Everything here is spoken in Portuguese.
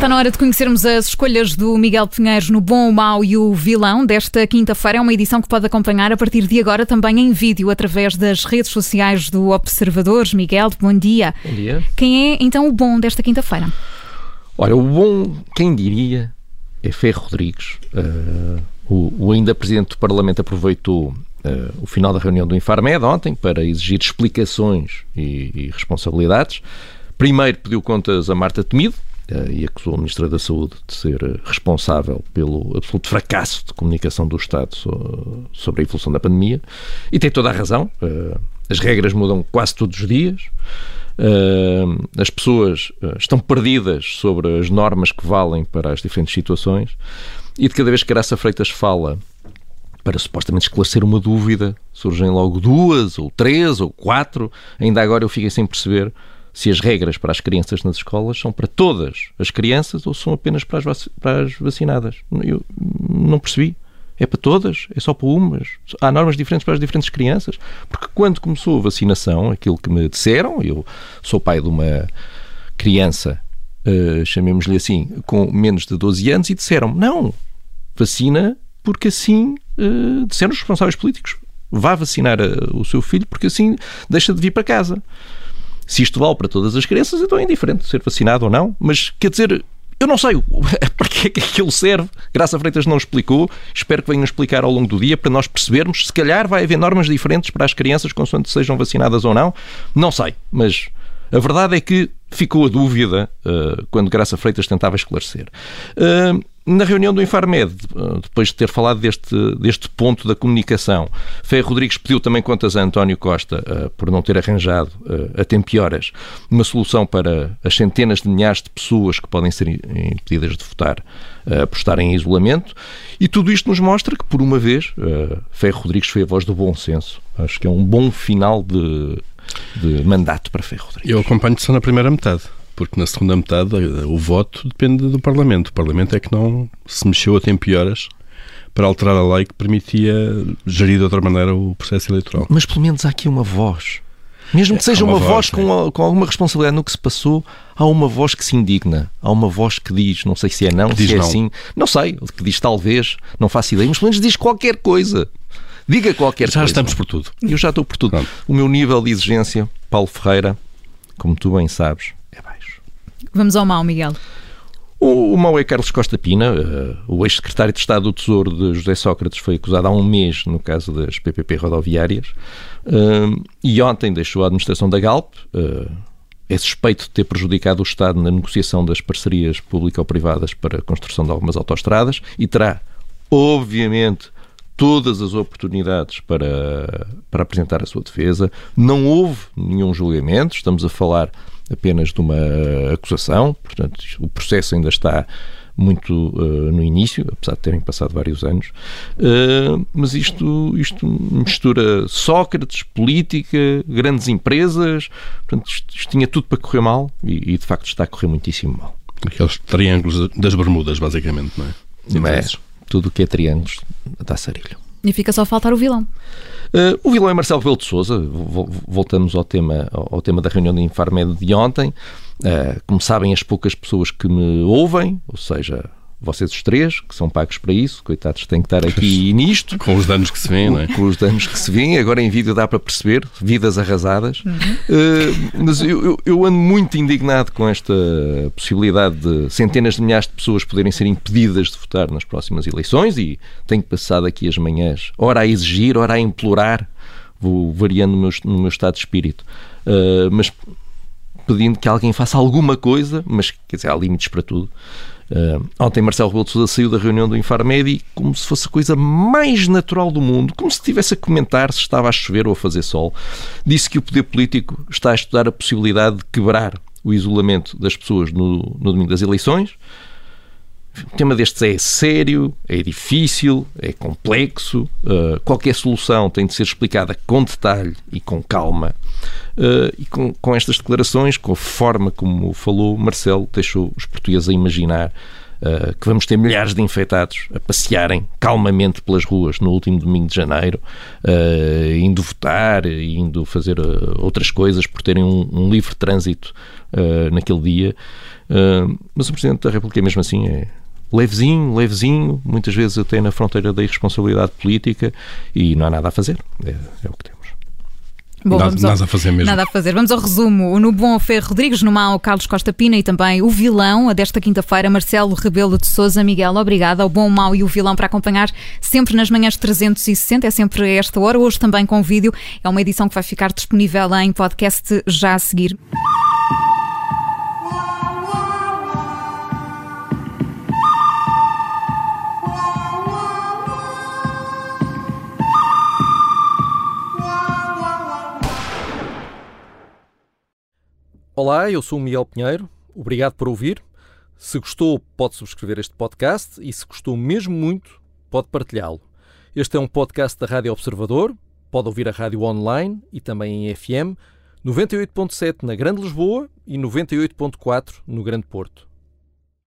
na hora de conhecermos as escolhas do Miguel Pinheiro no Bom, o Mau e o Vilão desta quinta-feira. É uma edição que pode acompanhar a partir de agora também em vídeo através das redes sociais do Observador. Miguel, bom dia. Bom dia. Quem é então o bom desta quinta-feira? Olha, o bom, quem diria, é Ferro Rodrigues. O ainda Presidente do Parlamento aproveitou o final da reunião do Infarmed ontem para exigir explicações e responsabilidades. Primeiro pediu contas a Marta Temido e acusou a Ministra da Saúde de ser responsável pelo absoluto fracasso de comunicação do Estado sobre a evolução da pandemia. E tem toda a razão. As regras mudam quase todos os dias. As pessoas estão perdidas sobre as normas que valem para as diferentes situações. E de cada vez que Graça Freitas fala para supostamente esclarecer uma dúvida, surgem logo 2, ou 3, ou 4. Ainda agora eu fiquei sem perceber se as regras para as crianças nas escolas são para todas as crianças ou são apenas para as vacinadas. Eu não percebi. É para todas? É só para umas? Há normas diferentes para as diferentes crianças? Porque quando começou a vacinação, aquilo que me disseram, eu sou pai de uma criança, chamemos-lhe assim, com menos de 12 anos, e disseram-me, não, vacina porque assim, disseram os responsáveis políticos, vá vacinar o seu filho porque assim deixa de vir para casa. Se isto vale para todas as crianças, então é indiferente ser vacinado ou não, mas quer dizer, eu não sei para que é que aquilo serve. Graça Freitas não explicou, espero que venham explicar ao longo do dia para nós percebermos, se calhar vai haver normas diferentes para as crianças consoante sejam vacinadas ou não, não sei, mas a verdade é que ficou a dúvida quando Graça Freitas tentava esclarecer. Na reunião do Infarmed, depois de ter falado deste ponto da comunicação, Ferro Rodrigues pediu também contas a António Costa por não ter arranjado, a tempo e horas, uma solução para as centenas de milhares de pessoas que podem ser impedidas de votar por estarem em isolamento. E tudo isto nos mostra que, por uma vez, Ferro Rodrigues foi a voz do bom senso. Acho que é um bom final de mandato para Ferro Rodrigues. Eu acompanho-te só na primeira metade, porque na segunda metade o voto depende do Parlamento. O Parlamento é que não se mexeu a tempo e horas para alterar a lei que permitia gerir de outra maneira o processo eleitoral. Mas pelo menos há aqui uma voz. Mesmo que seja uma voz com alguma responsabilidade no que se passou, há uma voz que se indigna. Há uma voz que diz, não sei se é não, se é sim, não sei, que diz talvez, não faço ideia, mas pelo menos diz qualquer coisa. Diga qualquer coisa. Já estamos por tudo. Eu já estou por tudo. Pronto. O meu nível de exigência, Paulo Ferreira, como tu bem sabes, é baixo. Vamos ao mau, Miguel. O mau é Carlos Costa Pina, o ex-secretário de Estado do Tesouro de José Sócrates, foi acusado há um mês no caso das PPP rodoviárias e ontem deixou a administração da Galp. É suspeito de ter prejudicado o Estado na negociação das parcerias público-privadas para a construção de algumas autoestradas e terá, obviamente, todas as oportunidades para apresentar a sua defesa. Não houve nenhum julgamento, estamos a falar apenas de uma acusação, portanto o processo ainda está muito no início, apesar de terem passado vários anos, mas isto mistura Sócrates, política, grandes empresas, portanto isto tinha tudo para correr mal e de facto está a correr muitíssimo mal. Aqueles triângulos das Bermudas, basicamente, não é? Mas tudo o que é triângulos dá sarilho. E fica só a faltar o vilão. O vilão é Marcelo Rebelo de Sousa. Voltamos ao tema da reunião do Infarmed de ontem. Como sabem, as poucas pessoas que me ouvem, ou seja, vocês os três, que são pagos para isso, coitados, têm que estar aqui nisto. Com os danos que se vêem, não é? Com os danos que se vêem. Agora em vídeo dá para perceber, vidas arrasadas. Mas eu ando muito indignado com esta possibilidade de centenas de milhares de pessoas poderem ser impedidas de votar nas próximas eleições e tenho passado aqui as manhãs, ora a exigir, ora a implorar, vou variando no meu estado de espírito, mas pedindo que alguém faça alguma coisa, mas quer dizer, há limites para tudo. Ontem Marcelo Rebelo de Sousa saiu da reunião do Infarmed e, como se fosse a coisa mais natural do mundo, como se estivesse a comentar se estava a chover ou a fazer sol, disse que o poder político está a estudar a possibilidade de quebrar o isolamento das pessoas no domingo das eleições. O tema destes é sério, é difícil, é complexo, qualquer solução tem de ser explicada com detalhe e com calma. E com estas declarações, com a forma como falou, Marcelo deixou os portugueses a imaginar que vamos ter milhares de infectados a passearem calmamente pelas ruas no último domingo de janeiro, indo votar, indo fazer outras coisas por terem um livre trânsito naquele dia. Mas o Presidente da República, mesmo assim, é levezinho, muitas vezes até na fronteira da irresponsabilidade política, e não há nada a fazer. É o que temos. Bom, nada a fazer mesmo. Nada a fazer. Vamos ao resumo. No bom, Ferro Rodrigues, no mau, Carlos Costa Pina, e também o vilão desta quinta-feira, Marcelo Rebelo de Sousa. Miguel, obrigada. O bom, o mau e o vilão para acompanhar sempre nas manhãs 360, é sempre a esta hora, hoje também com vídeo. É uma edição que vai ficar disponível em podcast já a seguir. Olá, eu sou o Miguel Pinheiro, obrigado por ouvir. Se gostou, pode subscrever este podcast e se gostou mesmo muito, pode partilhá-lo. Este é um podcast da Rádio Observador, pode ouvir a rádio online e também em FM, 98.7 na Grande Lisboa e 98.4 no Grande Porto.